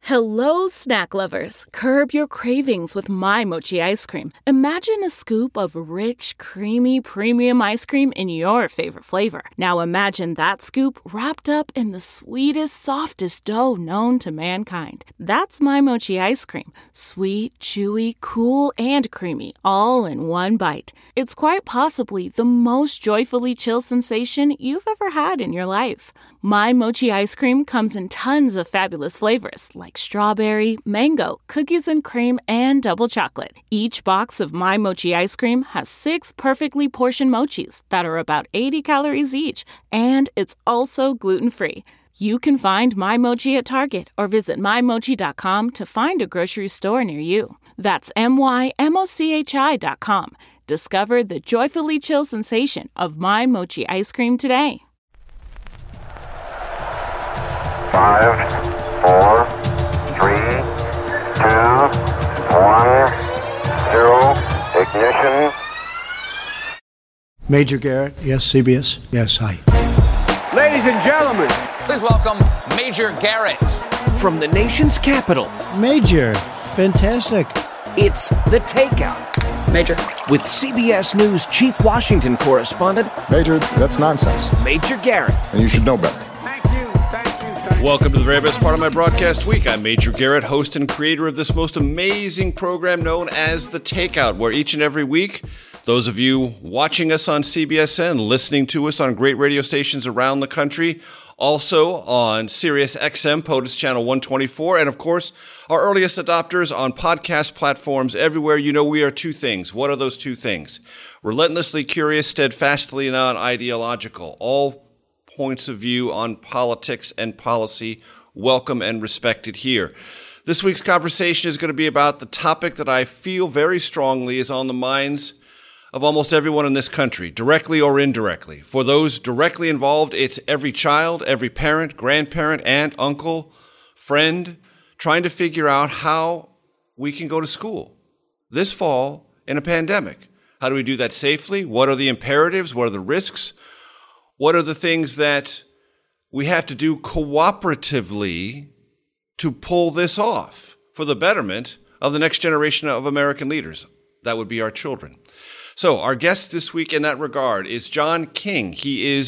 Hello, snack lovers. Curb your cravings with My Mochi ice cream. Imagine a scoop of rich, creamy, premium ice cream in your favorite flavor. Now imagine that scoop wrapped up in the sweetest, softest dough known to mankind. That's My Mochi ice cream. Sweet, chewy, cool, and creamy, all in one bite. It's quite possibly the most joyfully chill sensation you've ever had in your life. My Mochi ice cream comes in tons of fabulous flavors like strawberry, mango, cookies and cream, and double chocolate. Each box of My Mochi ice cream has 6 perfectly portioned mochis that are about 80 calories each, and it's also gluten-free. You can find My Mochi at Target or visit mymochi.com to find a grocery store near you. That's mymochi.com. Discover the joyfully chill sensation of My Mochi ice cream today. 5, 4, 3, 2, 1, 0, ignition. Major Garrett, yes, CBS, yes, hi. Ladies and gentlemen, please welcome Major Garrett. From the nation's capital. Major, fantastic. It's The Takeout. Major. With CBS News Chief Washington Correspondent. Major, that's nonsense. Major Garrett. And you should know better. Welcome to the very best part of my broadcast week. I'm Major Garrett, host and creator of this most amazing program known as The Takeout, where each and every week, those of you watching us on CBSN, listening to us on great radio stations around the country, also on Sirius XM, POTUS Channel 124, and of course, our earliest adopters on podcast platforms everywhere. You know we are two things. What are those two things? Relentlessly curious, steadfastly non-ideological. All points of view on politics and policy, welcome and respected here. This week's conversation is going to be about the topic that I feel very strongly is on the minds of almost everyone in this country, directly or indirectly. For those directly involved, it's every child, every parent, grandparent, aunt, uncle, friend, trying to figure out how we can go to school this fall in a pandemic. How do we do that safely? What are the imperatives? What are the risks? What are the things that we have to do cooperatively to pull this off for the betterment of the next generation of American leaders? That would be our children. So our guest this week in that regard is John King. He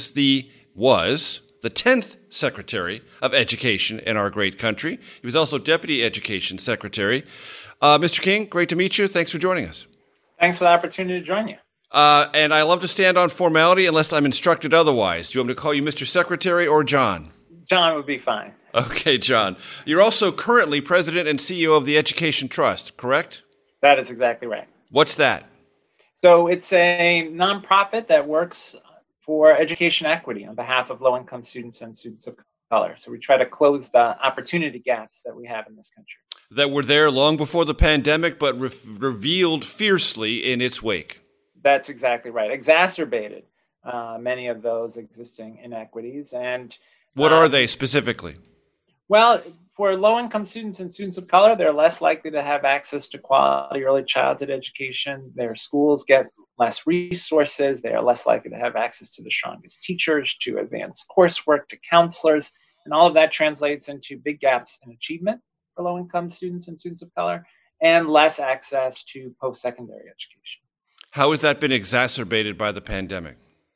was the 10th Secretary of Education in our great country. He was also Deputy Education Secretary. Mr. King, great to meet you. Thanks for joining us. Thanks for the opportunity to join you. And I love to stand on formality unless I'm instructed otherwise. Do you want me to call you Mr. Secretary or John? John would be fine. Okay, John. You're also currently President and CEO of the Education Trust, correct? That is exactly right. What's that? So it's a nonprofit that works for education equity on behalf of low-income students and students of color. So we try to close the opportunity gaps that we have in this country. That were there long before the pandemic, but revealed fiercely in its wake. That's exactly right. Exacerbated many of those existing inequities. And what are they specifically? Well, for low-income students and students of color, they're less likely to have access to quality early childhood education. Their schools get less resources. They are less likely to have access to the strongest teachers, to advanced coursework, to counselors. And all of that translates into big gaps in achievement for low-income students and students of color, and less access to post-secondary education. How has that been exacerbated by the pandemic?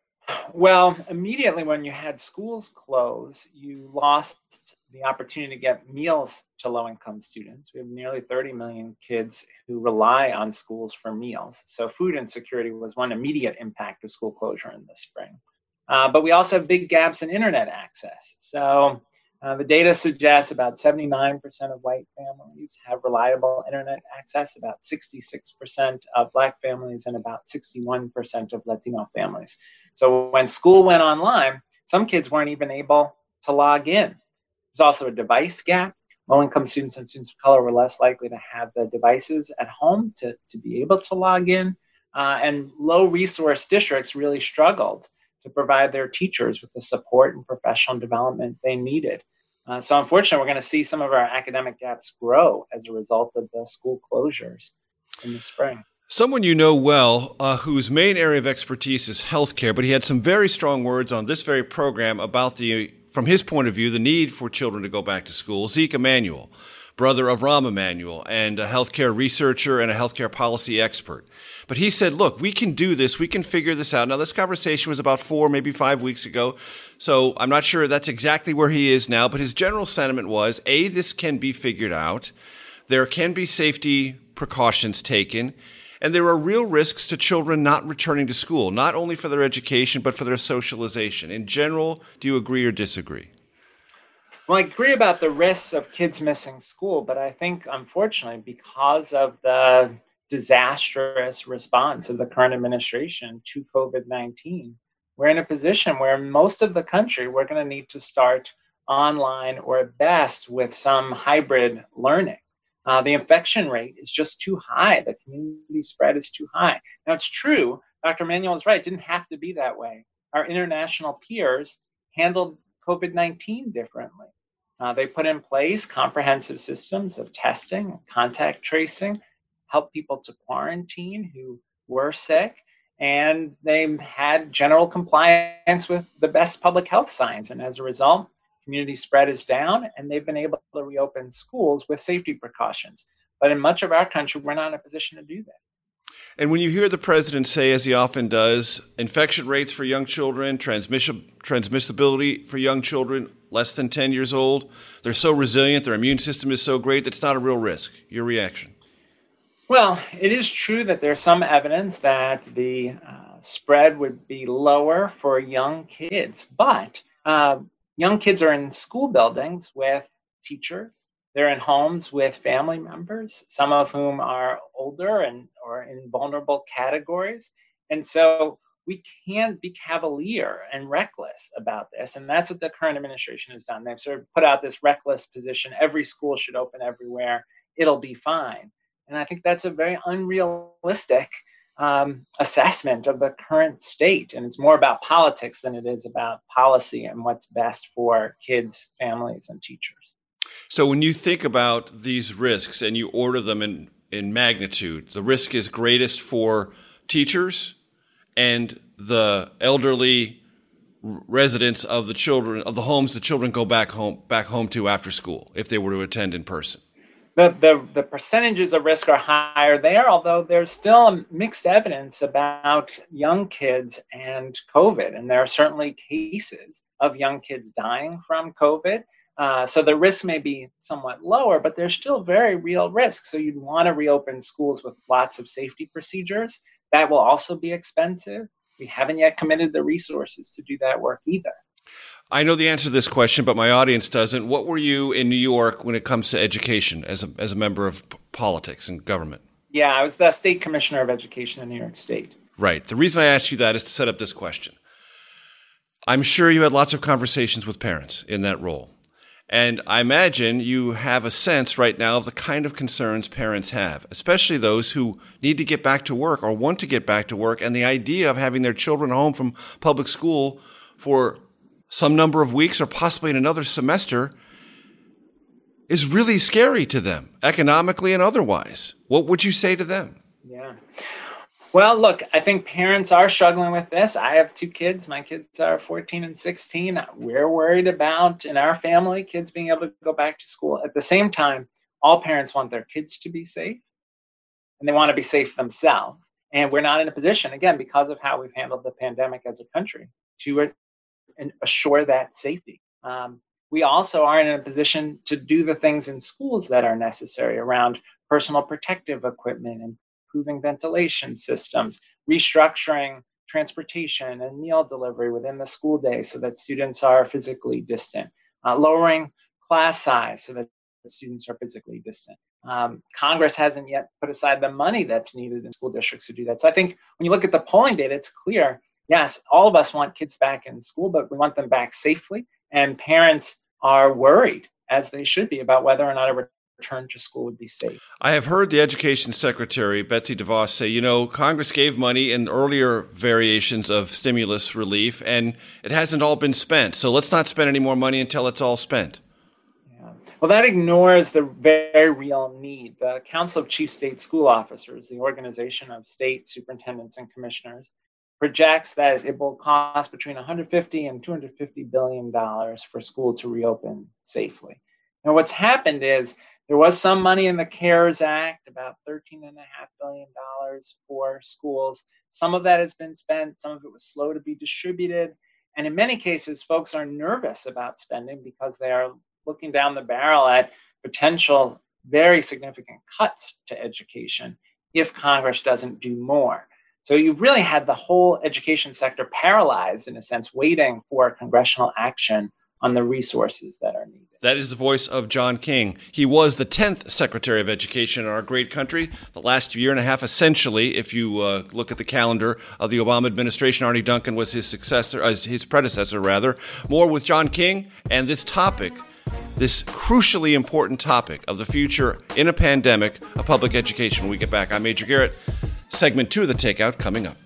Well, immediately when you had schools close, you lost the opportunity to get meals to low-income students. We have nearly 30 million kids who rely on schools for meals. So food insecurity was one immediate impact of school closure in the spring. But we also have big gaps in internet access. So the data suggests about 79% of white families have reliable internet access, about 66% of Black families, and about 61% of Latino families. So when school went online, some kids weren't even able to log in. There's also a device gap. Low-income students and students of color were less likely to have the devices at home to be able to log in. And low-resource districts really struggled to provide their teachers with the support and professional development they needed. So unfortunately, we're going to see some of our academic gaps grow as a result of the school closures in the spring. Someone you know well, whose main area of expertise is healthcare, but he had some very strong words on this very program about from his point of view, the need for children to go back to school, Zeke Emanuel. brother of Rahm Emanuel, and a healthcare researcher and a healthcare policy expert. But he said, look, we can do this. We can figure this out. Now, this conversation was about 4, maybe 5 weeks ago. So I'm not sure that's exactly where he is now. But his general sentiment was, A, this can be figured out. There can be safety precautions taken. And there are real risks to children not returning to school, not only for their education, but for their socialization. In general, do you agree or disagree? Well, I agree about the risks of kids missing school, but I think, unfortunately, because of the disastrous response of the current administration to COVID-19, we're in a position where most of the country, we're going to need to start online or at best with some hybrid learning. The infection rate is just too high. The community spread is too high. Now, it's true, Dr. Emanuel is right, it didn't have to be that way. Our international peers handled COVID-19 differently. They put in place comprehensive systems of testing, contact tracing, help people to quarantine who were sick, and they had general compliance with the best public health science. And as a result, community spread is down, and they've been able to reopen schools with safety precautions. But in much of our country, we're not in a position to do that. And when you hear the president say, as he often does, infection rates for young children, transmissibility for young children less than 10 years old, they're so resilient, their immune system is so great, it's not a real risk. Your reaction? Well, it is true that there's some evidence that the spread would be lower for young kids, but young kids are in school buildings with teachers. They're in homes with family members, some of whom are older and or in vulnerable categories. And so we can't be cavalier and reckless about this. And that's what the current administration has done. They've sort of put out this reckless position. Every school should open everywhere. It'll be fine. And I think that's a very unrealistic assessment of the current state. And it's more about politics than it is about policy and what's best for kids, families, and teachers. So when you think about these risks and you order them in magnitude, the risk is greatest for teachers and the elderly residents of the children, of the homes the children go back home to after school, if they were to attend in person. The percentages of risk are higher there, although there's still mixed evidence about young kids and COVID. And there are certainly cases of young kids dying from COVID. So the risk may be somewhat lower, but there's still very real risk. So you'd want to reopen schools with lots of safety procedures. That will also be expensive. We haven't yet committed the resources to do that work either. I know the answer to this question, but my audience doesn't. What were you in New York when it comes to education as a member of politics and government? Yeah, I was the state commissioner of education in New York State. Right. The reason I asked you that is to set up this question. I'm sure you had lots of conversations with parents in that role. And I imagine you have a sense right now of the kind of concerns parents have, especially those who need to get back to work or want to get back to work. And the idea of having their children home from public school for some number of weeks or possibly in another semester is really scary to them, economically and otherwise. What would you say to them? Yeah. Well, look, I think parents are struggling with this. I have 2 kids. My kids are 14 and 16. We're worried about, in our family, kids being able to go back to school. At the same time, all parents want their kids to be safe, and they want to be safe themselves. And we're not in a position, again, because of how we've handled the pandemic as a country, to assure that safety. We also aren't in a position to do the things in schools that are necessary around personal protective equipment and improving ventilation systems, restructuring transportation and meal delivery within the school day so that students are physically distant, lowering class size so that students are physically distant. Congress hasn't yet put aside the money that's needed in school districts to do that. So I think when you look at the polling data, it's clear, yes, all of us want kids back in school, but we want them back safely. And parents are worried, as they should be, about whether or not a return to school would be safe. I have heard the Education Secretary, Betsy DeVos, say, Congress gave money in earlier variations of stimulus relief, and it hasn't all been spent. So let's not spend any more money until it's all spent. Yeah. Well, that ignores the very real need. The Council of Chief State School Officers, the organization of state superintendents and commissioners, projects that it will cost between $150 and $250 billion for school to reopen safely. Now, what's happened is There was some money in the CARES Act, about $13.5 billion for schools. Some of that has been spent. Some of it was slow to be distributed. And in many cases, folks are nervous about spending because they are looking down the barrel at potential very significant cuts to education if Congress doesn't do more. So you've really had the whole education sector paralyzed, in a sense, waiting for congressional action on the resources that are needed. That is the voice of John King. He was the 10th Secretary of Education in our great country. The last year and a half, essentially, if you look at the calendar of the Obama administration, Arne Duncan was his predecessor. More with John King and this topic, this crucially important topic of the future in a pandemic of public education. When we get back, I'm Major Garrett. Segment 2 of The Takeout coming up.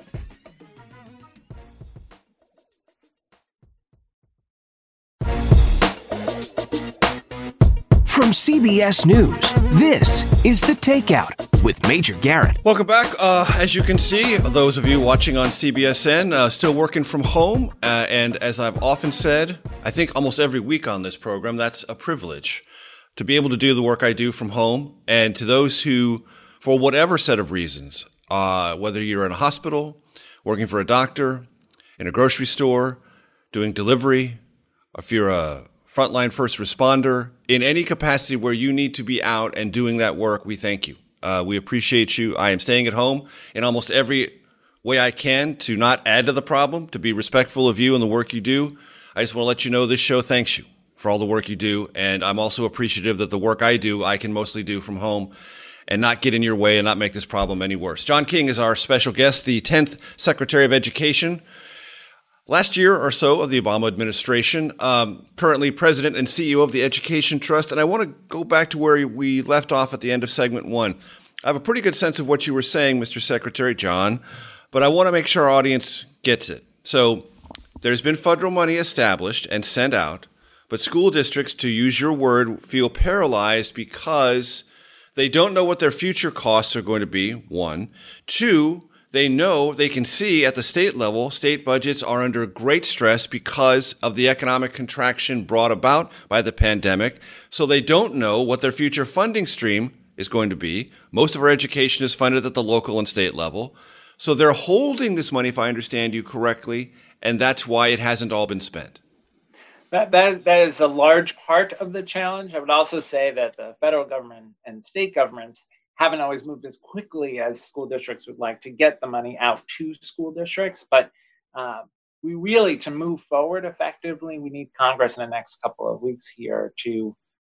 From CBS News, this is The Takeout with Major Garrett. Welcome back. As you can see, those of you watching on CBSN, still working from home. And as I've often said, I think almost every week on this program, that's a privilege to be able to do the work I do from home. And to those who, for whatever set of reasons, whether you're in a hospital, working for a doctor, in a grocery store, doing delivery, or if you're a frontline first responder, in any capacity where you need to be out and doing that work, we thank you. We appreciate you. I am staying at home in almost every way I can to not add to the problem, to be respectful of you and the work you do. I just want to let you know this show thanks you for all the work you do. And I'm also appreciative that the work I do, I can mostly do from home and not get in your way and not make this problem any worse. John King is our special guest, the 10th Secretary of Education. Last year or so of the Obama administration, currently president and CEO of the Education Trust. And I want to go back to where we left off at the end of segment 1. I have a pretty good sense of what you were saying, Mr. Secretary John, but I want to make sure our audience gets it. So there's been federal money established and sent out, but school districts, to use your word, feel paralyzed because they don't know what their future costs are going to be, 1. 2, they know, they can see at the state level, state budgets are under great stress because of the economic contraction brought about by the pandemic. So they don't know what their future funding stream is going to be. Most of our education is funded at the local and state level. So they're holding this money, if I understand you correctly, and that's why it hasn't all been spent. That is a large part of the challenge. I would also say that the federal government and state governments haven't always moved as quickly as school districts would like to get the money out to school districts. But we really, to move forward effectively, we need Congress in the next couple of weeks here to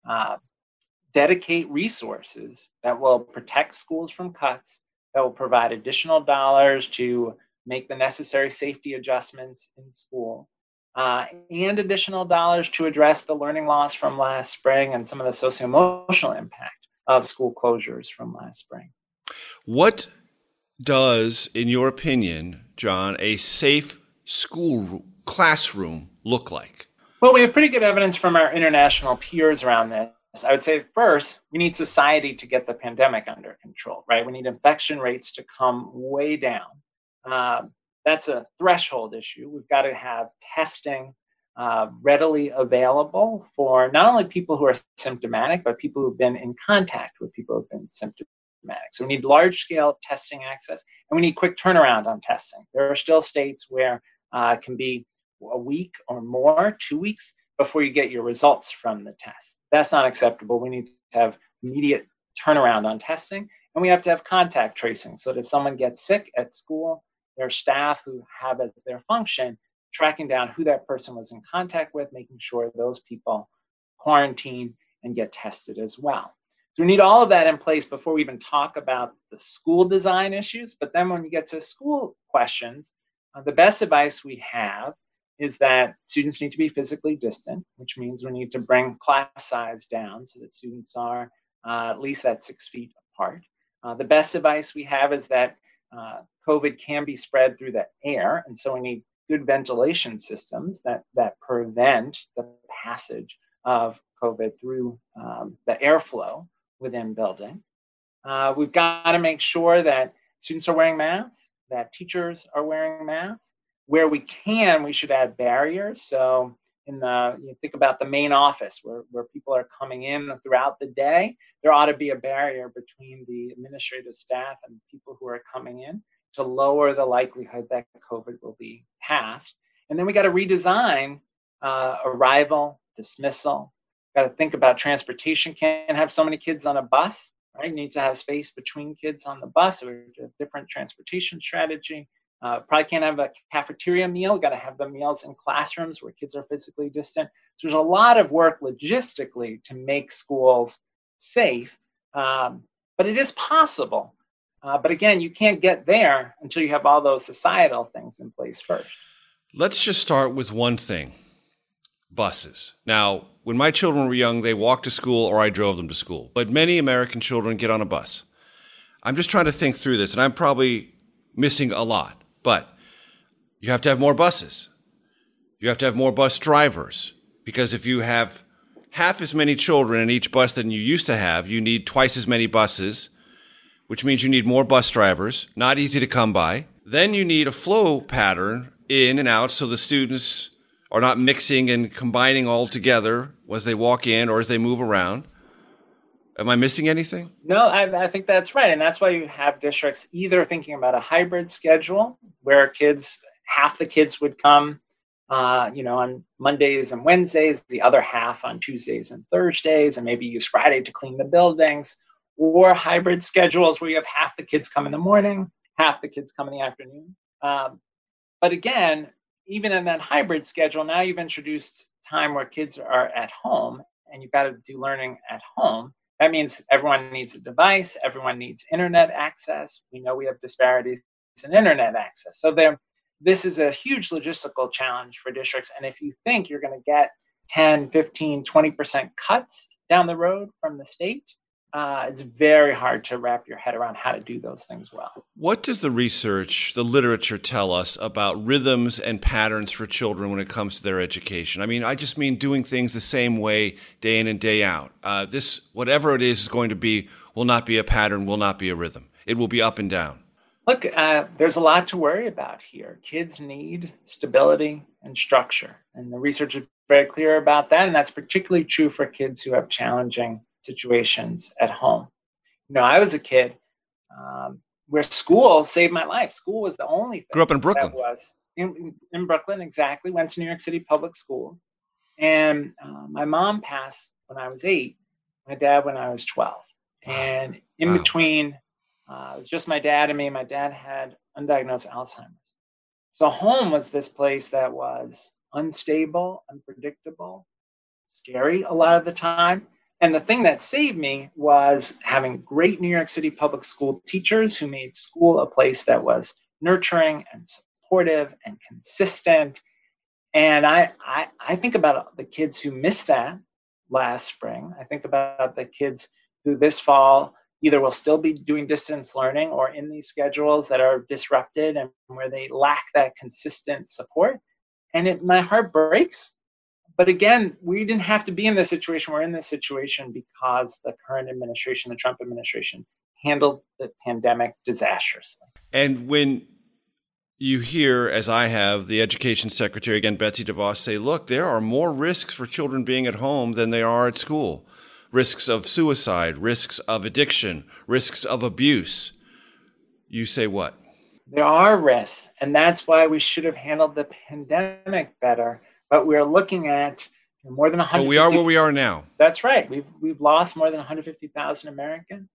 dedicate resources that will protect schools from cuts, that will provide additional dollars to make the necessary safety adjustments in school, and additional dollars to address the learning loss from last spring and some of the socio-emotional impact of school closures from last spring. What does, in your opinion, John, a safe school classroom look like? Well, we have pretty good evidence from our international peers around this. I would say first, we need society to get the pandemic under control, right? We need infection rates to come way down. That's a threshold issue. We've got to have testing readily available for not only people who are symptomatic, but people who've been in contact with people who've been symptomatic. So we need large-scale testing access, and we need quick turnaround on testing. There are still states where it can be a week or more, 2 weeks, before you get your results from the test. That's not acceptable. We need to have immediate turnaround on testing, and we have to have contact tracing so that if someone gets sick at school, their staff who have as their function tracking down who that person was in contact with, making sure those people quarantine and get tested as well. So we need all of that in place before we even talk about the school design issues. But then when you get to school questions, the best advice we have is that students need to be physically distant, which means we need to bring class size down so that students are at least at 6 feet apart. The best advice we have is that COVID can be spread through the air, and so we need good ventilation systems that prevent the passage of COVID through the airflow within buildings. We've got to make sure that students are wearing masks, that teachers are wearing masks. Where we can, we should add barriers. So you think about the main office where people are coming in throughout the day. There ought to be a barrier between the administrative staff and people who are coming in to lower the likelihood that COVID will be passed. And then we got to redesign arrival, dismissal. Got to think about transportation. Can't have so many kids on a bus, right? You need to have space between kids on the bus, or a different transportation strategy. Probably can't have a cafeteria meal. Got to have the meals in classrooms where kids are physically distant. So there's a lot of work logistically to make schools safe, but it is possible. But again, you can't get there until you have all those societal things in place first. Let's just start with one thing: buses. Now, when my children were young, they walked to school or I drove them to school. But many American children get on a bus. I'm just trying to think through this, and I'm probably missing a lot. But you have to have more buses. You have to have more bus drivers, because if you have half as many children in each bus than you used to have, you need twice as many buses, which means you need more bus drivers, not easy to come by. Then you need a flow pattern in and out so the students are not mixing and combining all together as they walk in or as they move around. Am I missing anything? No, I think that's right. And that's why you have districts either thinking about a hybrid schedule where half the kids would come, on Mondays and Wednesdays, the other half on Tuesdays and Thursdays, and maybe use Friday to clean the buildings, or hybrid schedules where you have half the kids come in the morning, half the kids come in the afternoon. But again, even in that hybrid schedule, now you've introduced time where kids are at home and you've got to do learning at home. That means everyone needs a device, everyone needs internet access. We know we have disparities in internet access. So this is a huge logistical challenge for districts. And if you think you're going to get 10, 15, 20% cuts down the road from the state, it's very hard to wrap your head around how to do those things well. What does the research, the literature tell us about rhythms and patterns for children when it comes to their education? I mean, I just mean doing things the same way day in and day out. This, whatever it is going to be, will not be a pattern, will not be a rhythm. It will be up and down. Look, there's a lot to worry about here. Kids need stability and structure. And the research is very clear about that. And that's particularly true for kids who have challenging situations at home. I was a kid where school saved my life. School was the only thing. Grew up in Brooklyn. That was in Brooklyn, exactly. Went to New York City public schools. And my mom passed when I was 8, my dad when I was 12. And in between, it was just my dad and me. My dad had undiagnosed Alzheimer's. So home was this place that was unstable, unpredictable, scary a lot of the time. And the thing that saved me was having great New York City public school teachers who made school a place that was nurturing and supportive and consistent. And I think about the kids who missed that last spring. I think about the kids who this fall either will still be doing distance learning or in these schedules that are disrupted and where they lack that consistent support. And my heart breaks. But again, we didn't have to be in this situation. We're in this situation because the current administration, the Trump administration, handled the pandemic disastrously. And when you hear, as I have, the education secretary, again, Betsy DeVos, say, look, there are more risks for children being at home than there are at school. Risks of suicide, risks of addiction, risks of abuse. You say what? There are risks, and that's why we should have handled the pandemic better. But we're looking at more than 100. But we are where we are now. That's right. We've lost more than 150,000 Americans.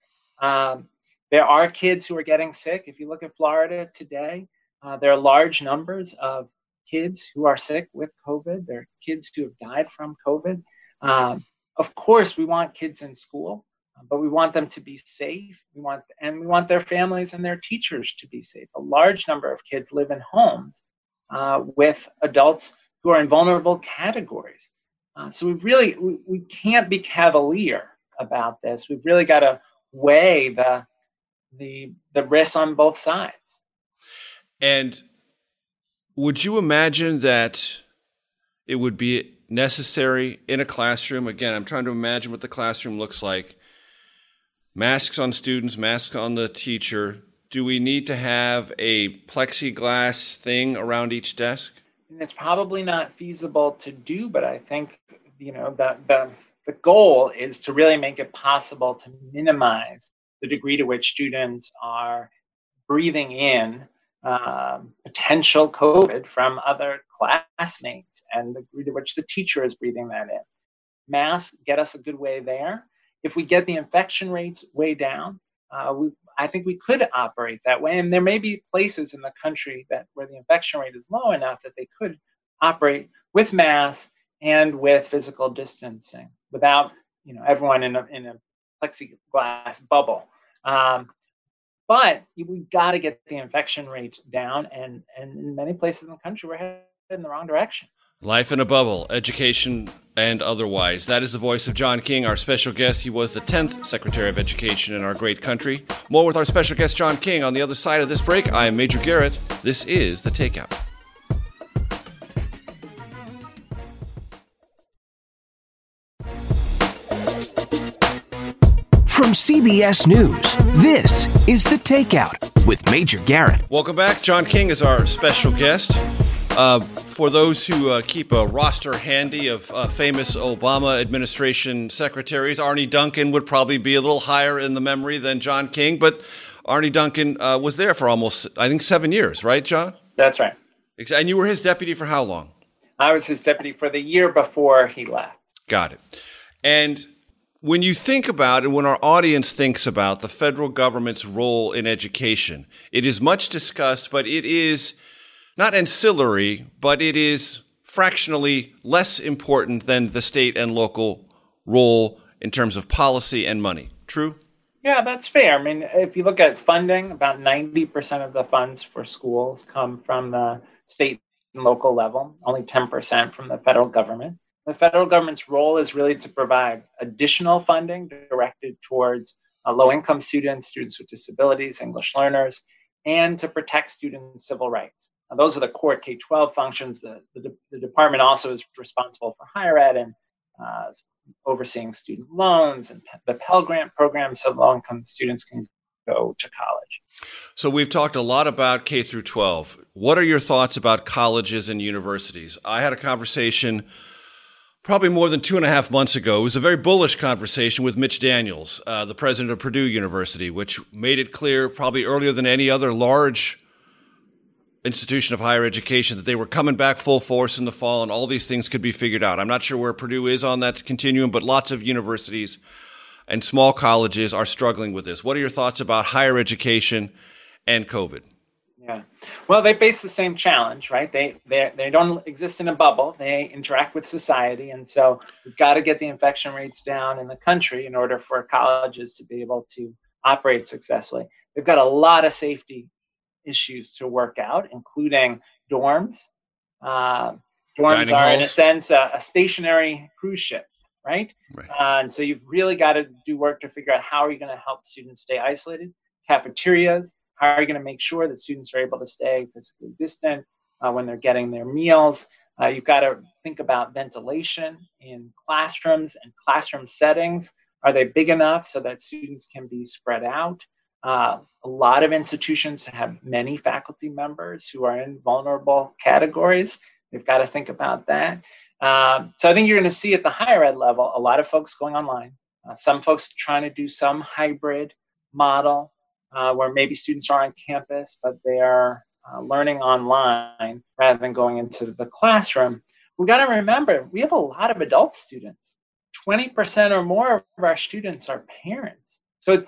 There are kids who are getting sick. If you look at Florida today, there are large numbers of kids who are sick with COVID. There are kids who have died from COVID. Of course, we want kids in school, but we want them to be safe. We want their families and their teachers to be safe. A large number of kids live in homes with adults who are in vulnerable categories. So we can't be cavalier about this. We've really got to weigh the risks on both sides. And would you imagine that it would be necessary in a classroom? Again, I'm trying to imagine what the classroom looks like. Masks on students, masks on the teacher. Do we need to have a plexiglass thing around each desk? and it's probably not feasible to do, but I think, the goal is to really make it possible to minimize the degree to which students are breathing in potential COVID from other classmates and the degree to which the teacher is breathing that in. Masks get us a good way there. If we get the infection rates way down, I think we could operate that way. And there may be places in the country where the infection rate is low enough that they could operate with masks and with physical distancing without, everyone in a plexiglass bubble. But we've got to get the infection rate down, and in many places in the country, we're headed in the wrong direction. Life in a bubble, education and otherwise. That is the voice of John King, our special guest. He was the 10th Secretary of Education in our great country. More with our special guest, John King, on the other side of this break. I am Major Garrett. This is The Takeout. From CBS News, this is The Takeout with Major Garrett. Welcome back. John King is our special guest. For those who keep a roster handy of famous Obama administration secretaries, Arne Duncan would probably be a little higher in the memory than John King, but Arne Duncan was there for almost, 7 years, right, John? That's right. And you were his deputy for how long? I was his deputy for the year before he left. Got it. And when you think about it, when our audience thinks about the federal government's role in education, it is much discussed, but it is not ancillary, but it is fractionally less important than the state and local role in terms of policy and money. True? Yeah, that's fair. I mean, if you look at funding, about 90% of the funds for schools come from the state and local level, only 10% from the federal government. The federal government's role is really to provide additional funding directed towards low-income students, students with disabilities, English learners, and to protect students' civil rights. Now, those are the core K-12 functions. The department also is responsible for higher ed and overseeing student loans and the Pell Grant program so low-income students can go to college. So we've talked a lot about K through 12. What are your thoughts about colleges and universities? I had a conversation probably more than 2.5 months ago. It was a very bullish conversation with Mitch Daniels, the president of Purdue University, which made it clear probably earlier than any other large institution of higher education that they were coming back full force in the fall and all these things could be figured out. I'm not sure where Purdue is on that continuum, but lots of universities and small colleges are struggling with this. What are your thoughts about higher education and COVID? Yeah, well, they face the same challenge, right? They don't exist in a bubble. They interact with society. And so we've got to get the infection rates down in the country in order for colleges to be able to operate successfully. They've got a lot of safety issues to work out, including dorms. Dorms Dining are, halls. in a sense, a stationary cruise ship, right? And so you've really got to do work to figure out how are you going to help students stay isolated. Cafeterias, how are you going to make sure that students are able to stay physically distant when they're getting their meals? You've got to think about ventilation in classrooms and classroom settings. Are they big enough so that students can be spread out? A lot of institutions have many faculty members who are in vulnerable categories. They've got to think about that. So I think you're going to see at the higher ed level, a lot of folks going online. Some folks trying to do some hybrid model where maybe students are on campus, but they are learning online rather than going into the classroom. We've got to remember, we have a lot of adult students. 20% or more of our students are parents. So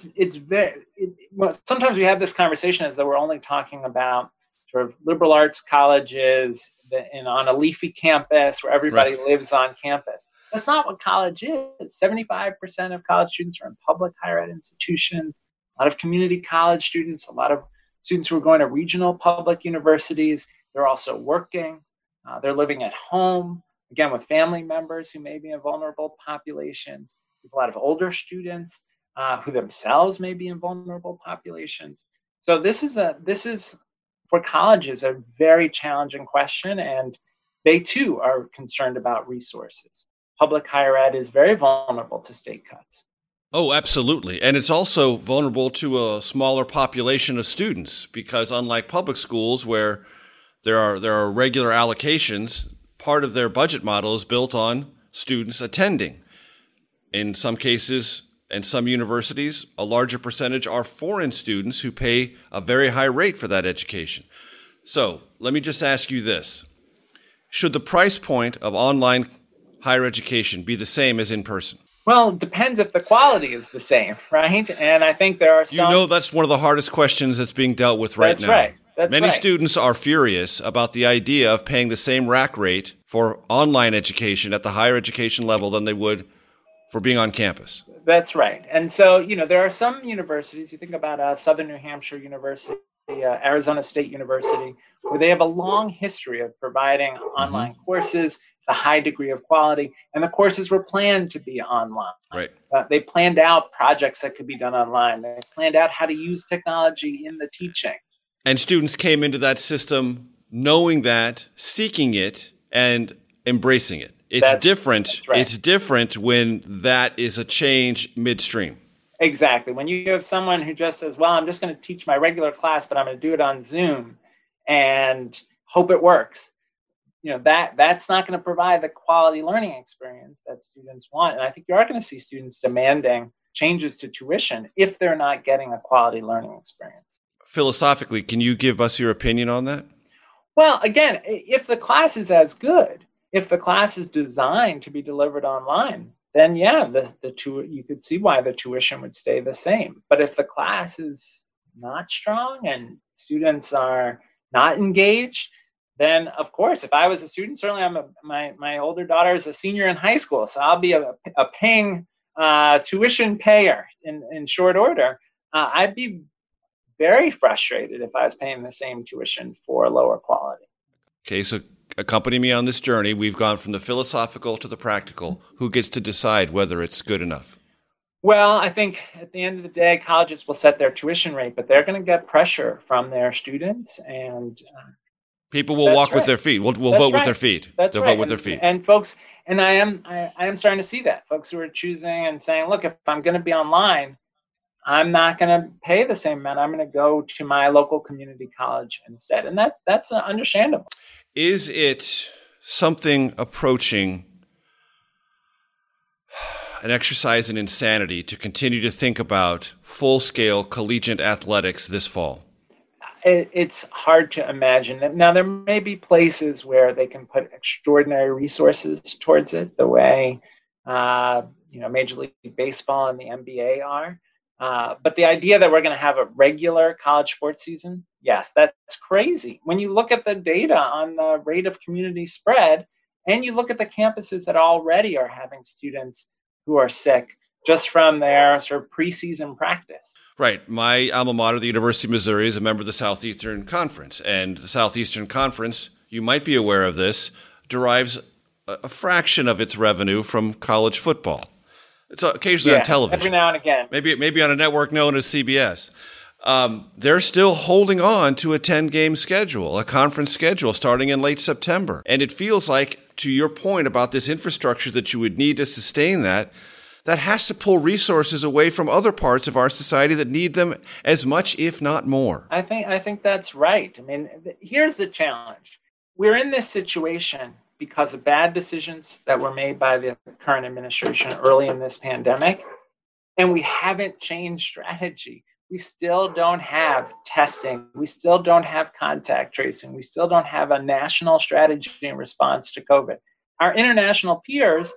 sometimes we have this conversation as though we're only talking about sort of liberal arts colleges and on a leafy campus where everybody lives on campus. That's not what college is. 75% of college students are in public higher ed institutions, a lot of community college students, a lot of students who are going to regional public universities. They're also working. They're living at home, again, with family members who may be in vulnerable populations. We have a lot of older students who themselves may be in vulnerable populations. So this is for colleges a very challenging question, and they too are concerned about resources. Public higher ed is very vulnerable to state cuts. Oh, absolutely. And it's also vulnerable to a smaller population of students because unlike public schools where There are regular allocations. Part of their budget model is built on students attending. In some cases, and some universities, a larger percentage are foreign students who pay a very high rate for that education. So let me just ask you this. Should the price point of online higher education be the same as in person? Well, it depends if the quality is the same, right? And I think there are some... You know, that's one of the hardest questions that's being dealt with right now. That's right. That's Many right. students are furious about the idea of paying the same rack rate for online education at the higher education level than they would for being on campus. That's right. And so, there are some universities, you think about Southern New Hampshire University, Arizona State University, where they have a long history of providing online courses, a high degree of quality, and the courses were planned to be online. Right. They planned out projects that could be done online. They planned out how to use technology in the teaching. And students came into that system knowing that, seeking it, and embracing it. It's different. That's right. It's different when that is a change midstream. Exactly. When you have someone who just says, well, I'm just going to teach my regular class, but I'm going to do it on Zoom and hope it works. That's not going to provide the quality learning experience that students want. And I think you are going to see students demanding changes to tuition if they're not getting a quality learning experience. Philosophically, can you give us your opinion on that? Well, again, if the class is as good, if the class is designed to be delivered online, then yeah, you could see why the tuition would stay the same. But if the class is not strong and students are not engaged, then of course, if I was a student, certainly my older daughter is a senior in high school, so I'll be a paying tuition payer in short order. I'd be very frustrated if I was paying the same tuition for lower quality. Okay, so accompany me on this journey. We've gone from the philosophical to the practical. Who gets to decide whether it's good enough? Well, I think at the end of the day, colleges will set their tuition rate, but they're going to get pressure from their students, and people will walk with their feet. We'll vote with their feet. That's They'll right. vote with their feet. And folks, and I am starting to see that folks who are choosing and saying, look, if I'm going to be online, I'm not going to pay the same amount. I'm going to go to my local community college instead, and that's understandable. Is it something approaching an exercise in insanity to continue to think about full-scale collegiate athletics this fall? It's hard to imagine. Now, there may be places where they can put extraordinary resources towards it, the way Major League Baseball and the NBA are. But the idea that we're going to have a regular college sports season, yes, that's crazy. When you look at the data on the rate of community spread, and you look at the campuses that already are having students who are sick just from their sort of preseason practice. Right. My alma mater, the University of Missouri, is a member of the Southeastern Conference. And the Southeastern Conference, you might be aware of this, derives a fraction of its revenue from college football. It's occasionally on television. Every now and again. Maybe on a network known as CBS. They're still holding on to a 10-game schedule, a conference schedule starting in late September. And it feels like, to your point about this infrastructure that you would need to sustain that has to pull resources away from other parts of our society that need them as much, if not more. I think that's right. I mean, here's the challenge. We're in this situation because of bad decisions that were made by the current administration early in this pandemic, and we haven't changed strategy. We still don't have testing. We still don't have contact tracing. We still don't have a national strategy in response to COVID. Our international peers,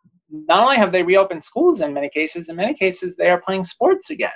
not only have they reopened schools in many cases they are playing sports again.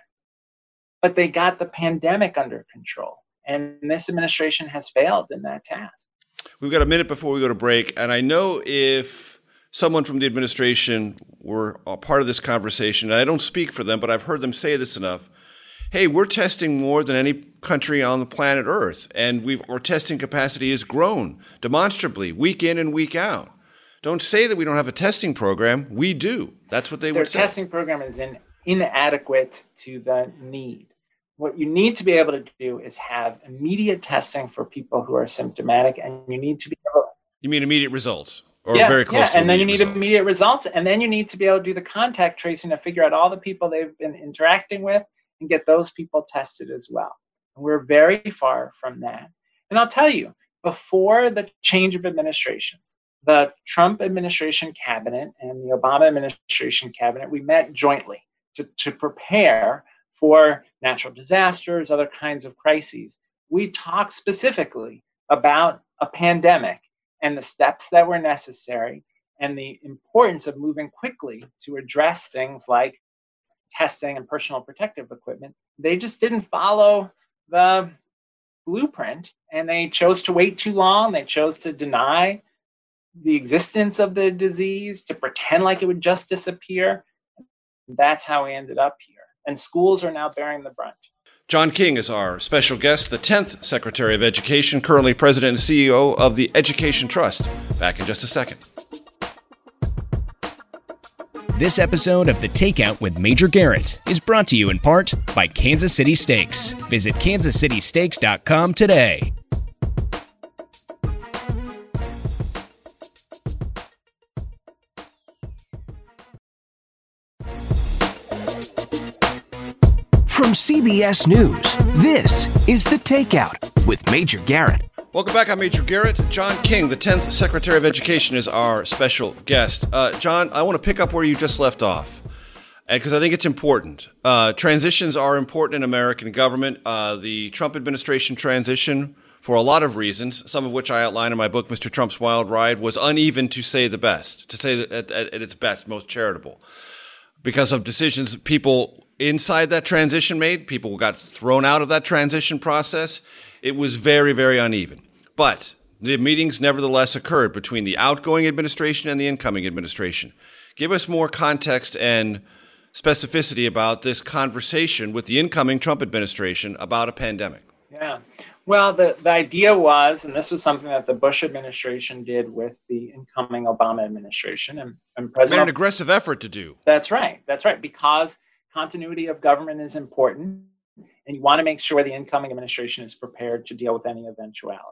But they got the pandemic under control, and this administration has failed in that task. We've got a minute before we go to break, and I know if someone from the administration were a part of this conversation, and I don't speak for them, but I've heard them say this enough, hey, we're testing more than any country on the planet Earth, and our testing capacity has grown demonstrably week in and week out. Don't say that we don't have a testing program. We do. That's what they would say. Their testing program is inadequate to the need. What you need to be able to do is have immediate testing for people who are symptomatic, and you need to be able. You mean immediate results, or very close to and then you need results. Immediate results, and then you need to be able to do the contact tracing to figure out all the people they've been interacting with and get those people tested as well. And we're very far from that. And I'll tell you, before the change of administrations, the Trump administration cabinet and the Obama administration cabinet, we met jointly to prepare for natural disasters, other kinds of crises. We talked specifically about a pandemic and the steps that were necessary and the importance of moving quickly to address things like testing and personal protective equipment. They just didn't follow the blueprint, and they chose to wait too long. They chose to deny the existence of the disease, to pretend like it would just disappear. That's how we ended up here. And schools are now bearing the brunt. John King is our special guest, the 10th Secretary of Education, currently President and CEO of the Education Trust. Back in just a second. This episode of The Takeout with Major Garrett is brought to you in part by Kansas City Steaks. Visit kansascitysteaks.com today. From CBS News, this is The Takeout with Major Garrett. Welcome back. I'm Major Garrett. John King, the 10th Secretary of Education, is our special guest. John, I want to pick up where you just left off, because I think it's important. Transitions are important in American government. The Trump administration transition, for a lot of reasons, some of which I outline in my book, Mr. Trump's Wild Ride, was uneven to say the best, to say that at its best, most charitable, because of decisions people inside that transition made. People got thrown out of that transition process. It was very, very uneven. But the meetings nevertheless occurred between the outgoing administration and the incoming administration. Give us more context and specificity about this conversation with the incoming Trump administration about a pandemic. Yeah. Well, the idea was, and this was something that the Bush administration did with the incoming Obama administration, and President made an aggressive effort to do. That's right. That's right. Because continuity of government is important, and you want to make sure the incoming administration is prepared to deal with any eventuality.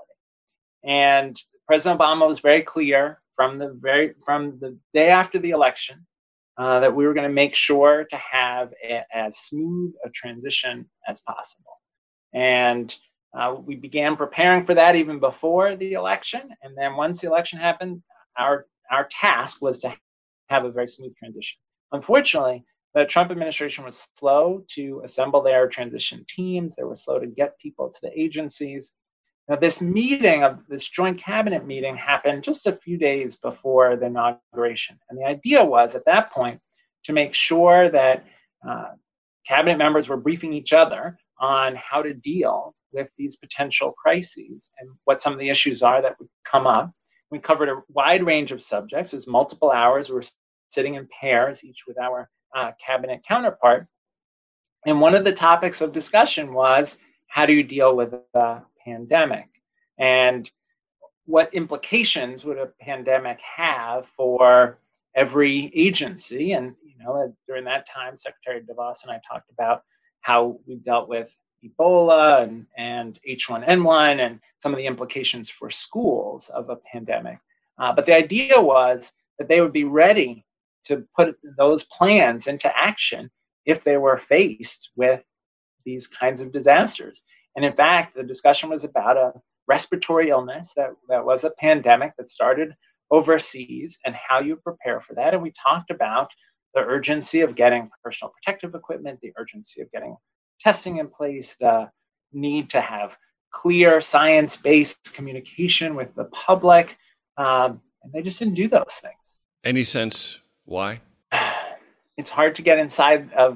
And President Obama was very clear from the day after the election that we were going to make sure to have as smooth a transition as possible. And we began preparing for that even before the election. And then once the election happened, our task was to have a very smooth transition. Unfortunately, the Trump administration was slow to assemble their transition teams. They were slow to get people to the agencies. Now, this joint cabinet meeting happened just a few days before the inauguration. And the idea was at that point to make sure that cabinet members were briefing each other on how to deal with these potential crises and what some of the issues are that would come up. We covered a wide range of subjects. It was multiple hours. We were sitting in pairs, each with our cabinet counterpart. And one of the topics of discussion was, how do you deal with the pandemic? And what implications would a pandemic have for every agency? And, during that time, Secretary DeVos and I talked about how we dealt with Ebola and H1N1 and some of the implications for schools of a pandemic. But the idea was that they would be ready to put those plans into action if they were faced with these kinds of disasters. And in fact, the discussion was about a respiratory illness that was a pandemic that started overseas and how you prepare for that. And we talked about the urgency of getting personal protective equipment, the urgency of getting testing in place, the need to have clear science-based communication with the public. And they just didn't do those things. Any sense why? It's hard to get inside of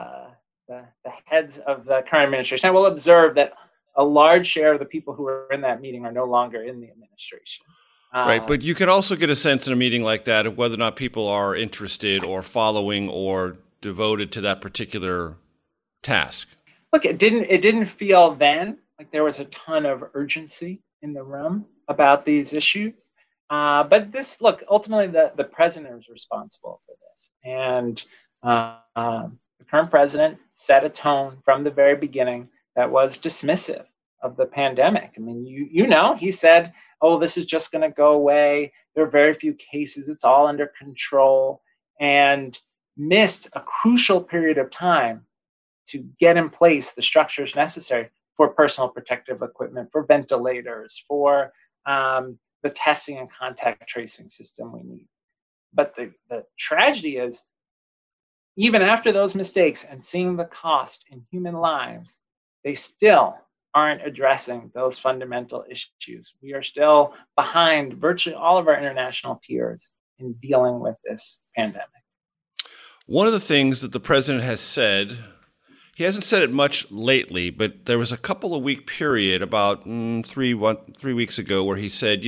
the heads of the current administration. I will observe that a large share of the people who were in that meeting are no longer in the administration. Right, but you can also get a sense in a meeting like that of whether or not people are interested or following or devoted to that particular task. Look, it didn't feel then like there was a ton of urgency in the room about these issues. But ultimately the president is responsible for this. And the current president set a tone from the very beginning that was dismissive of the pandemic. I mean, he said, oh, this is just going to go away. There are very few cases. It's all under control, and missed a crucial period of time to get in place the structures necessary for personal protective equipment, for ventilators, for the testing and contact tracing system we need. But the tragedy is, even after those mistakes and seeing the cost in human lives, they still aren't addressing those fundamental issues. We are still behind virtually all of our international peers in dealing with this pandemic. One of the things that the president has said, he hasn't said it much lately, but there was a couple of week period about 3 weeks ago where he said,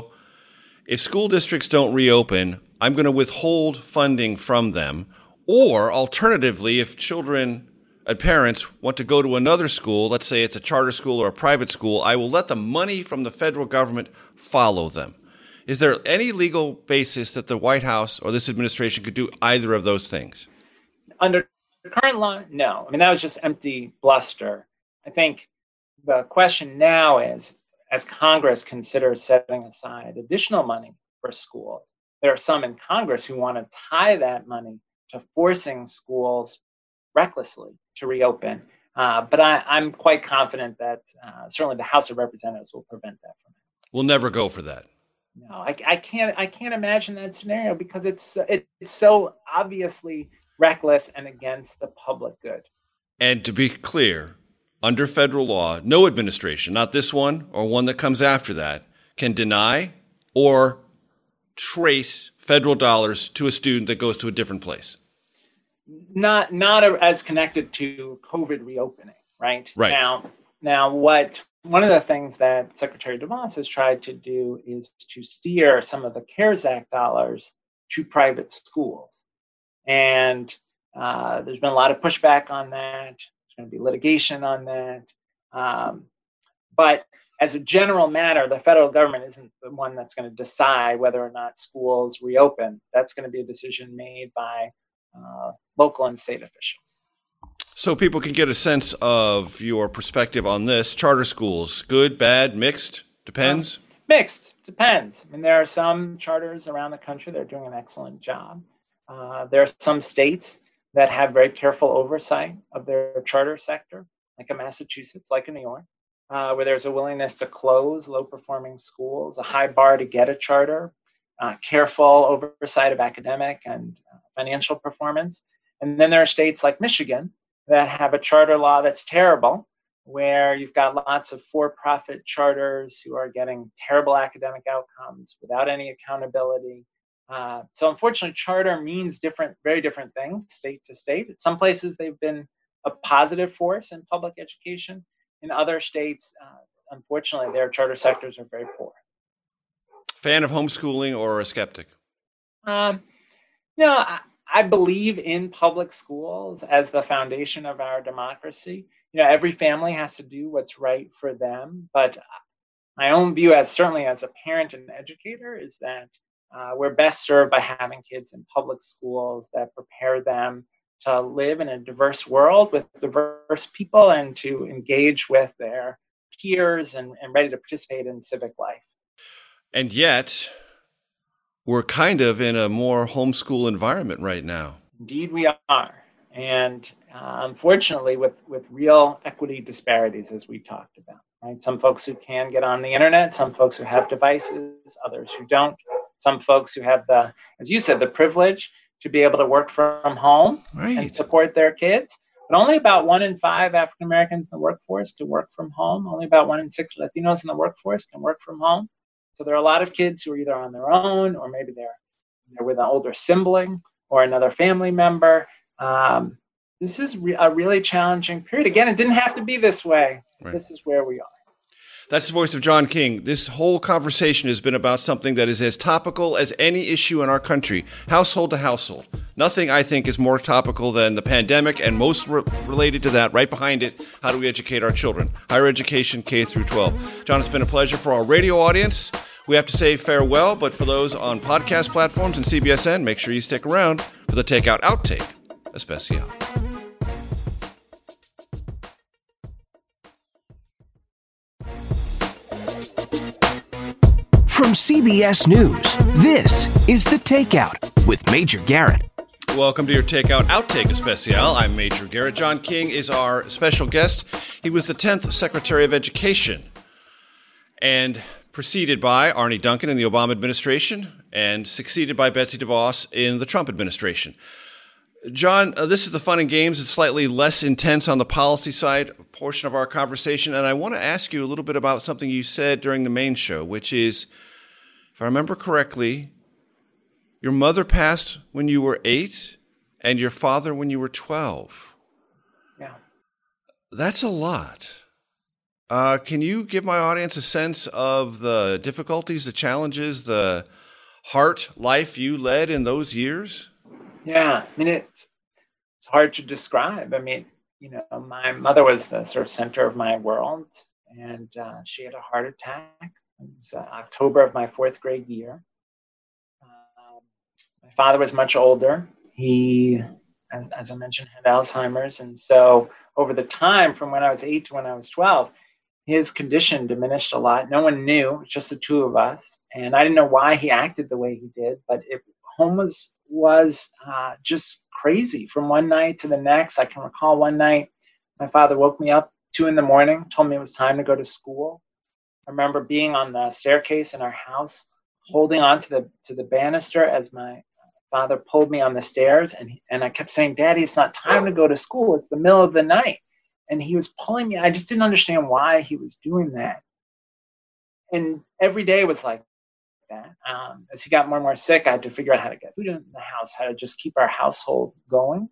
if school districts don't reopen, I'm going to withhold funding from them. Or alternatively, if children and parents want to go to another school, let's say it's a charter school or a private school, I will let the money from the federal government follow them. Is there any legal basis that the White House or this administration could do either of those things? Under the current law, no. I mean, that was just empty bluster. I think the question now is, as Congress considers setting aside additional money for schools, there are some in Congress who want to tie that money to forcing schools recklessly to reopen. But I'm quite confident that certainly the House of Representatives will prevent that from happening. We'll never go for that. No, I can't imagine that scenario because it's so obviously reckless and against the public good. And to be clear, under federal law, no administration, not this one or one that comes after that, can deny or trace federal dollars to a student that goes to a different place. Not as connected to COVID reopening, right? Right. Now, one of the things that Secretary DeVos has tried to do is to steer some of the CARES Act dollars to private schools. And there's been a lot of pushback on that. There's going to be litigation on that. But as a general matter, the federal government isn't the one that's going to decide whether or not schools reopen. That's going to be a decision made by local and state officials. So people can get a sense of your perspective on this. Charter schools, good, bad, mixed, depends? Mixed, depends. I mean, there are some charters around the country that are doing an excellent job. There are some states that have very careful oversight of their charter sector, like in Massachusetts, like in New York, where there's a willingness to close low-performing schools, a high bar to get a charter, careful oversight of academic and financial performance. And then there are states like Michigan that have a charter law that's terrible, where you've got lots of for-profit charters who are getting terrible academic outcomes without any accountability. So unfortunately, charter means very different things state to state. In some places, they've been a positive force in public education. In other states, unfortunately, their charter sectors are very poor. Fan of homeschooling or a skeptic? I believe in public schools as the foundation of our democracy. Every family has to do what's right for them. But my own view, certainly as a parent and educator, is that we're best served by having kids in public schools that prepare them to live in a diverse world with diverse people and to engage with their peers and ready to participate in civic life. And yet, we're kind of in a more homeschool environment right now. Indeed, we are. And unfortunately, with real equity disparities, as we talked about, right? Some folks who can get on the internet, some folks who have devices, others who don't. Some folks who have as you said, the privilege to be able to work from home and support their kids. But only about 1 in 5 African Americans in the workforce can work from home. Only about 1 in 6 Latinos in the workforce can work from home. So there are a lot of kids who are either on their own, or maybe they're with an older sibling or another family member. This is a really challenging period. Again, it didn't have to be this way. Right. This is where we are. That's the voice of John King. This whole conversation has been about something that is as topical as any issue in our country, household to household. Nothing, I think, is more topical than the pandemic, and most related to that, right behind it, how do we educate our children? Higher education, K through 12. John, it's been a pleasure for our radio audience. We have to say farewell, but for those on podcast platforms and CBSN, make sure you stick around for the Takeout Outtake Especial. From CBS News, this is The Takeout with Major Garrett. Welcome to your Takeout Outtake Especial. I'm Major Garrett. John King is our special guest. He was the 10th Secretary of Education and preceded by Arne Duncan in the Obama administration and succeeded by Betsy DeVos in the Trump administration. John, this is the fun and games. It's slightly less intense on the policy side portion of our conversation, and I want to ask you a little bit about something you said during the main show, which is, if I remember correctly, your mother passed when you were 8 and your father when you were 12. Yeah. That's a lot. Can you give my audience a sense of the difficulties, the challenges, the heart life you led in those years? Yeah, I mean, it's hard to describe. I mean, my mother was the sort of center of my world, and she had a heart attack. It was October of my 4th grade year. My father was much older. He, as I mentioned, had Alzheimer's. And so over the time from when I was 8 to when I was 12, his condition diminished a lot. No one knew, it was just the two of us. And I didn't know why he acted the way he did, but home was just crazy from one night to the next. I can recall one night, my father woke me up 2 a.m, told me it was time to go to school. I remember being on the staircase in our house, holding on to the banister as my father pulled me on the stairs, and I kept saying, "Daddy, it's not time to go to school. It's the middle of the night." And he was pulling me. I just didn't understand why he was doing that. And every day was like that. As he got more and more sick, I had to figure out how to get food in the house, how to just keep our household going.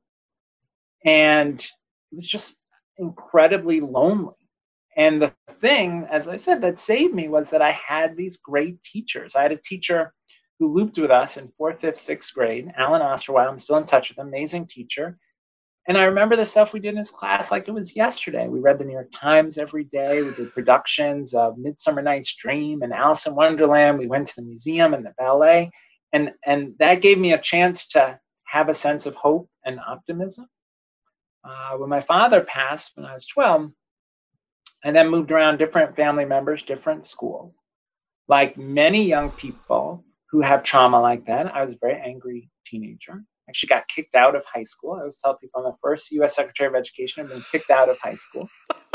And it was just incredibly lonely. And the thing, as I said, that saved me was that I had these great teachers. I had a teacher who looped with us in 4th, 5th, 6th grade, Alan Osterweiler. I'm still in touch with him, amazing teacher. And I remember the stuff we did in his class like it was yesterday. We read the New York Times every day. We did productions of Midsummer Night's Dream and Alice in Wonderland. We went to the museum and the ballet. And that gave me a chance to have a sense of hope and optimism. When my father passed when I was 12, I then moved around different family members, different schools. Like many young people who have trauma like that, I was a very angry teenager. Actually got kicked out of high school. I always tell people I'm the first U.S. Secretary of Education I've been kicked out of high school.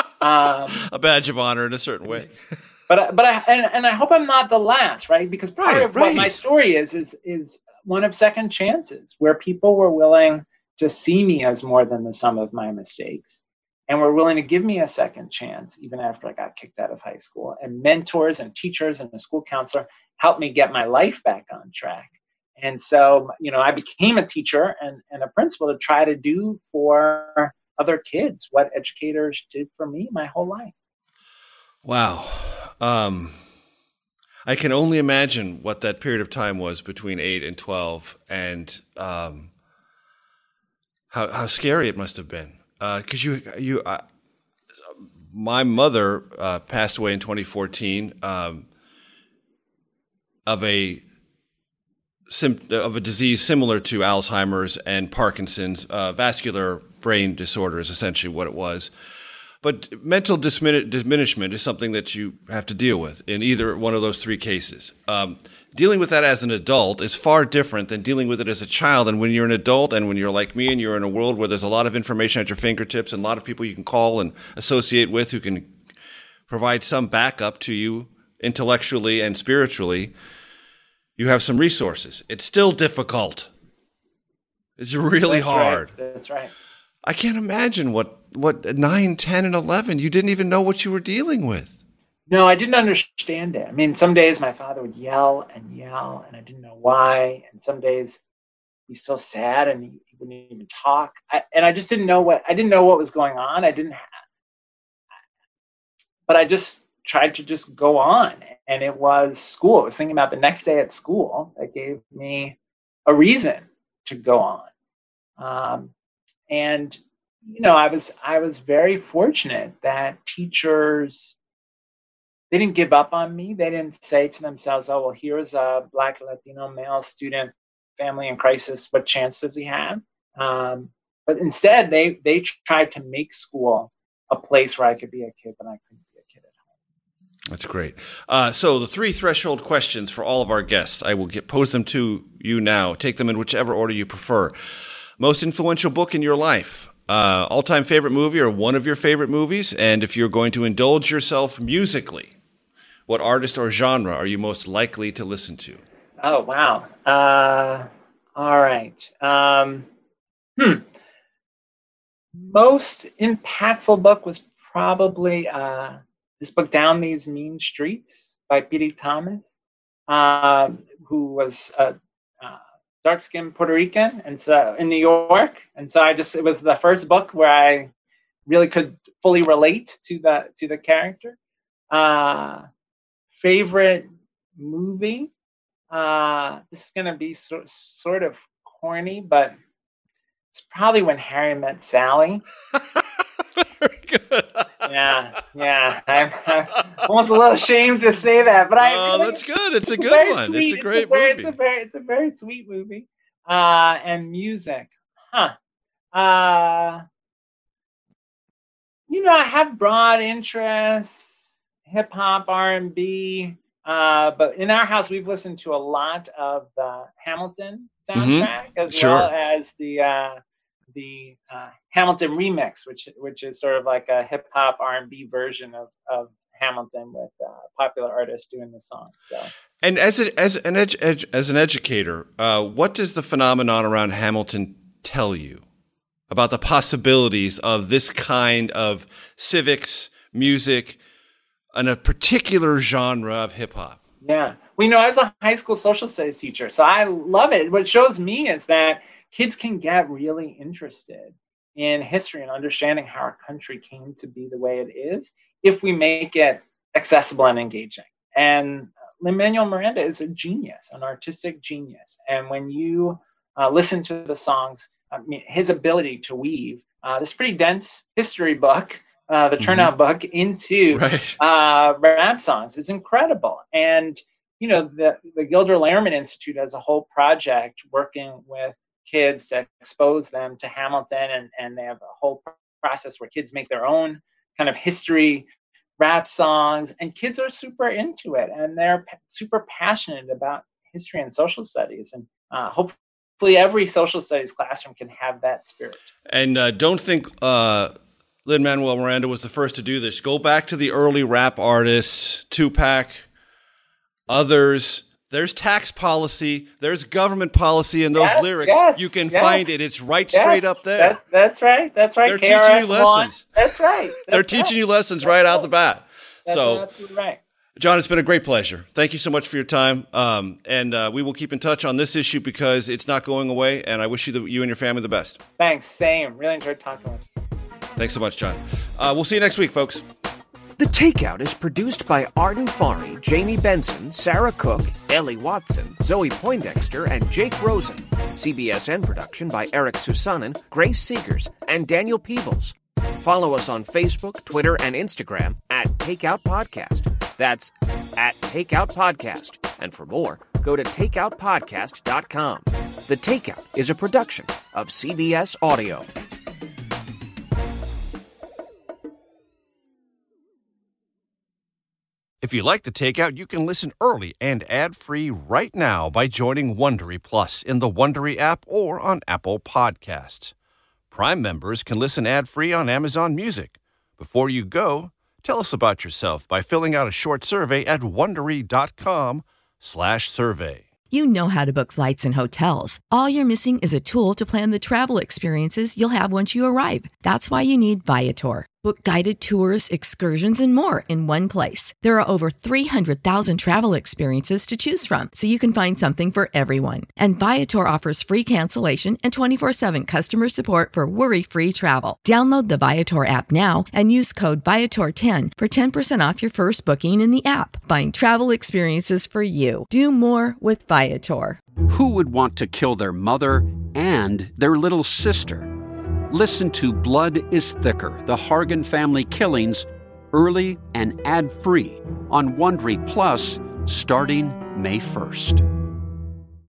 A badge of honor in a certain way. but I hope I'm not the last, right? Because part of what my story is one of second chances, where people were willing to see me as more than the sum of my mistakes, and were willing to give me a second chance even after I got kicked out of high school. And mentors and teachers and a school counselor helped me get my life back on track. And so, I became a teacher and a principal to try to do for other kids what educators did for me my whole life. Wow. I can only imagine what that period of time was between 8 and 12 and how scary it must have been. Because my mother passed away in 2014 of a disease similar to Alzheimer's and Parkinson's. Vascular brain disorder is essentially what it was. But mental diminishment is something that you have to deal with in either one of those 3 cases. Dealing with that as an adult is far different than dealing with it as a child. And when you're an adult and when you're like me and you're in a world where there's a lot of information at your fingertips and a lot of people you can call and associate with who can provide some backup to you intellectually and spiritually, you have some resources. It's still difficult. It's really hard. Right. That's right. I can't imagine what 9, 10, and 11, you didn't even know what you were dealing with. No, I didn't understand it. I mean, some days my father would yell, and I didn't know why. And some days he's so sad and he wouldn't even talk. I just didn't know what was going on. But I just tried to just go on. And it was school. I was thinking about the next day at school that gave me a reason to go on. And I was very fortunate that teachers, they didn't give up on me. They didn't say to themselves, "Oh, well, here's a Black Latino male student, family in crisis. What chance does he have?" But instead, they tried to make school a place where I could be a kid, but I couldn't be a kid at home. That's great. So the 3 threshold questions for all of our guests, I will pose them to you now. Take them in whichever order you prefer. Most influential book in your life, all-time favorite movie or one of your favorite movies, and if you're going to indulge yourself musically, what artist or genre are you most likely to listen to? Oh, wow. All right. Most impactful book was probably this book, Down These Mean Streets by P.D. Thomas, who was a dark-skinned Puerto Rican, and so in New York. And so it was the first book where I really could fully relate to the character. Favorite movie? This is going to be sort of corny, but it's probably When Harry Met Sally. Very good. Yeah. I'm almost a little ashamed to say that, but that's good. It's a good one. It's a great movie. It's a very sweet movie. And music, I have broad interests, hip hop, R&B. But in our house, we've listened to a lot of the Hamilton soundtrack, as well as the Hamilton remix, which is sort of like a hip hop R&B version of Hamilton with popular artists doing the song. So, and as an educator, what does the phenomenon around Hamilton tell you about the possibilities of this kind of civics, music, and a particular genre of hip hop? Yeah, I was a high school social studies teacher, so I love it. What it shows me is that kids can get really interested in history and understanding how our country came to be the way it is if we make it accessible and engaging. And Lin-Manuel Miranda is a genius, an artistic genius. And when you listen to the songs, his ability to weave this pretty dense history book, the Turnout book, into rap songs is incredible. And, the Gilder Lehrman Institute has a whole project working with kids to expose them to Hamilton, and they have a whole process where kids make their own kind of history rap songs, and kids are super into it, and they're super passionate about history and social studies, and hopefully every social studies classroom can have that spirit. And don't think Lin-Manuel Miranda was the first to do this. Go back to the early rap artists, Tupac, others. There's tax policy, there's government policy in those lyrics. You can find it. It's straight up there. That's right. They're KRS teaching you lessons. That's right. They're teaching you lessons right out the bat. That's absolutely right. John, it's been a great pleasure. Thank you so much for your time. And we will keep in touch on this issue because it's not going away. And I wish you and your family the best. Thanks. Same. Really enjoyed talking with you. Thanks so much, John. We'll see you next week, folks. The Takeout is produced by Arden Farhi, Jamie Benson, Sarah Cook, Ellie Watson, Zoe Poindexter, and Jake Rosen. CBSN production by Eric Susanen, Grace Seegers, and Daniel Peebles. Follow us on Facebook, Twitter, and Instagram at Takeout Podcast. That's at Takeout Podcast. And for more, go to takeoutpodcast.com. The Takeout is a production of CBS Audio. If you like The Takeout, you can listen early and ad-free right now by joining Wondery Plus in the Wondery app or on Apple Podcasts. Prime members can listen ad-free on Amazon Music. Before you go, tell us about yourself by filling out a short survey at Wondery.com/survey. You know how to book flights and hotels. All you're missing is a tool to plan the travel experiences you'll have once you arrive. That's why you need Viator. Book guided tours, excursions, and more in one place. There are over 300,000 travel experiences to choose from, so you can find something for everyone. And Viator offers free cancellation and 24/7 customer support for worry-free travel. Download the Viator app now and use code Viator10 for 10% off your first booking in the app. Find travel experiences for you. Do more with Viator. Who would want to kill their mother and their little sister? Listen to Blood is Thicker, the Hargan family killings, early and ad-free on Wondery Plus starting May 1st.